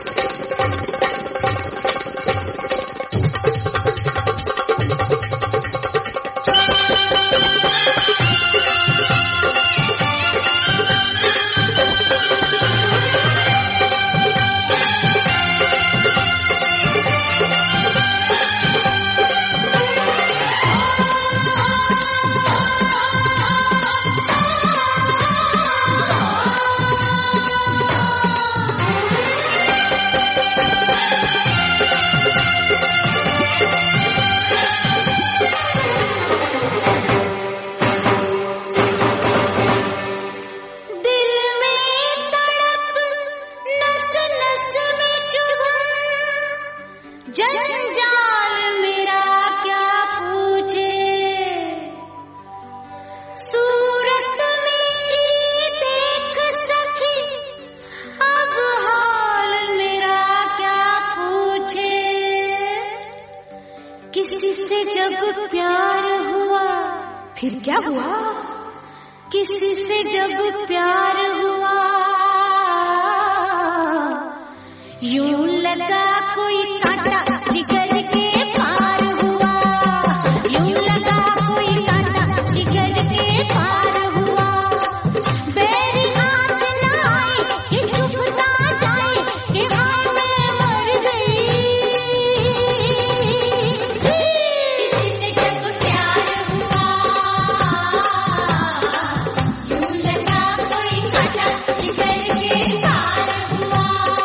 फिर क्या हुआ? किसी से जब प्यार हुआ यूं लगा कोई कांटा जिगर के पार हुआ, यूं लगा कोई कांटा जिगर के पार हुआ। बेरी हाथ न आए कि चुप ना जाए कि हाँ मैं मर गई। किसी से जब प्यार हुआ यूं लगा कोई कांटा जिगर के पार हुआ।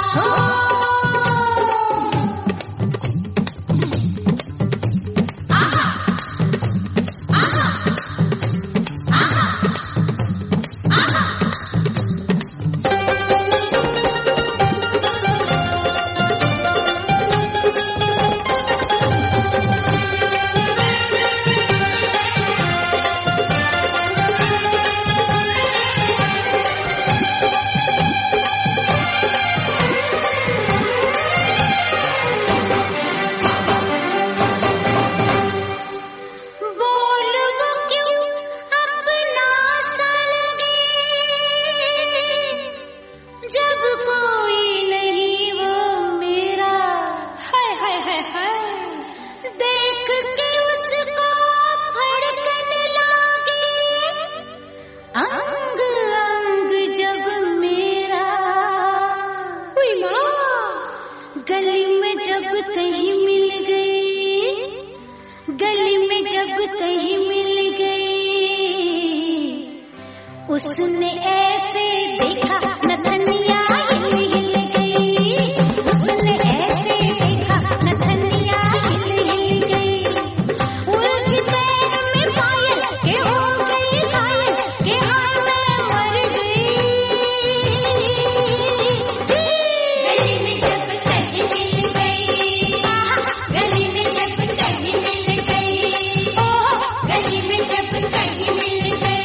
गली में जब कहीं मिल गई, गली में जब कहीं मिल गई, उसने ऐसे देखा नथनिया हिल हिल गई, उसने ऐसे देखा नथनिया हिल हिल गई। उलझी पैर में पायल के हो गई घायल के हाँ मैं मर गई। गली में जब कहीं मिल गई, गली में जब कहीं मिल गई, गली में जब कहीं मिल गई।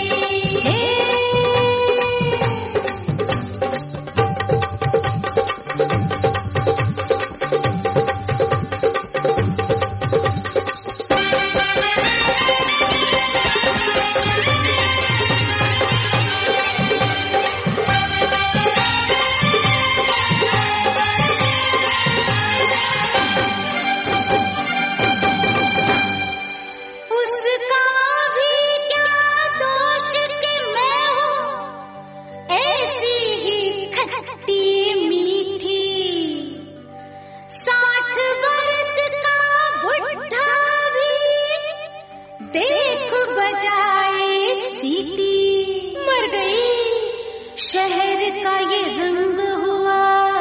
देख बजाए सीटी मर गई, शहर का ये रंग हुआ,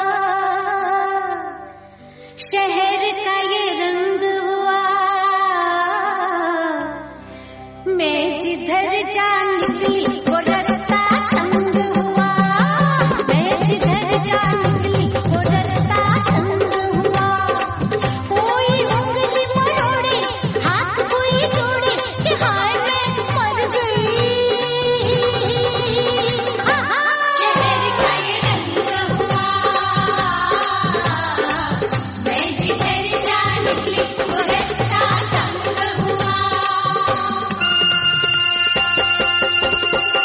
शहर का ये रंग हुआ। मैं जिधर जा निकली वो रास्ता तंग हुआ, मैं जिधर जा निकली वो रास्ता तंग हुआ। कोई उंगली मरोड़े हाथ कोई जोड़े कि हाय मैं मर गई। शहर का ये रंग हुआ, मैं जिधर जा निकली वो रास्ता तंग हुआ।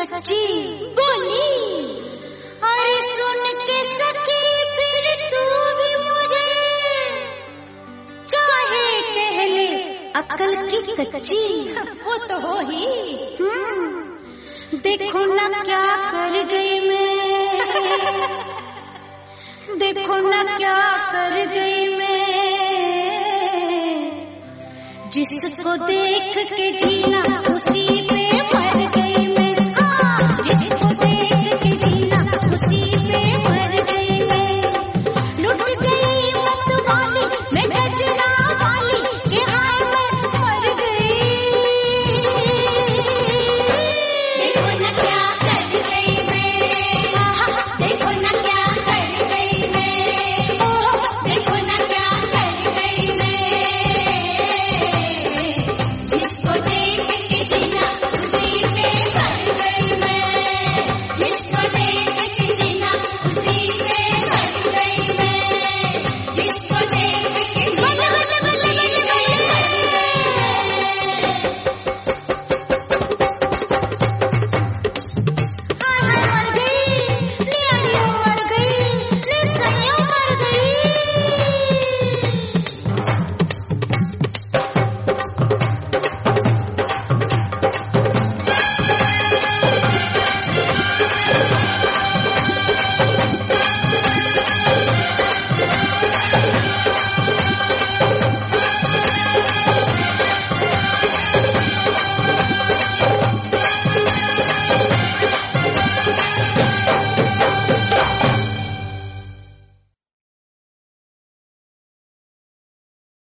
सच्ची बोली। अरे सुन के सखी फिर तू भी मुझे, चाहे कह ले अकल की कच्ची। वो तो हो ही। देखो ना क्या कर गई मैं, देखो ना क्या कर गई मैं, जिसको देख के जीना उसी